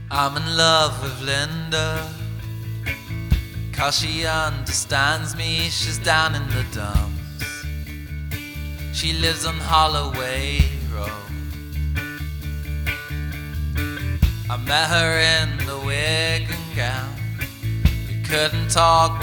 I'm in love with Linda, 'cause she understands me. She's down in the dumps. She lives on Holloway Road. I met her in the wig and gown. We couldn't talk.